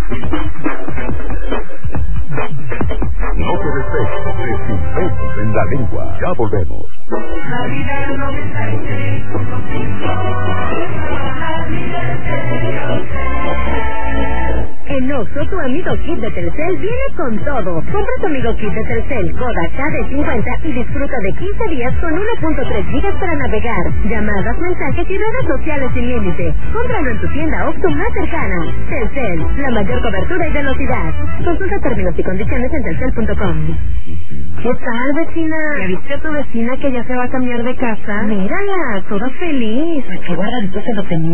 No te despegues de Sin Besos en la Lengua. Ya volvemos. En Oxxo, tu amigo Kit de Telcel viene con todo. Compra tu amigo Kit de Telcel, Kodak KD50 y disfruta de 15 días con 1.3 gigas para navegar, llamadas, mensajes y redes sociales sin límite. Cómpralo en tu tienda Oxxo más cercana. Telcel, la mayor cobertura y velocidad. Consulta términos y condiciones en telcel.com. ¿Qué tal, vecina? ¿Ya viste a tu vecina que ya se va a cambiar de casa? Mírala, toda feliz. Ay, qué guardadito se lo tenía.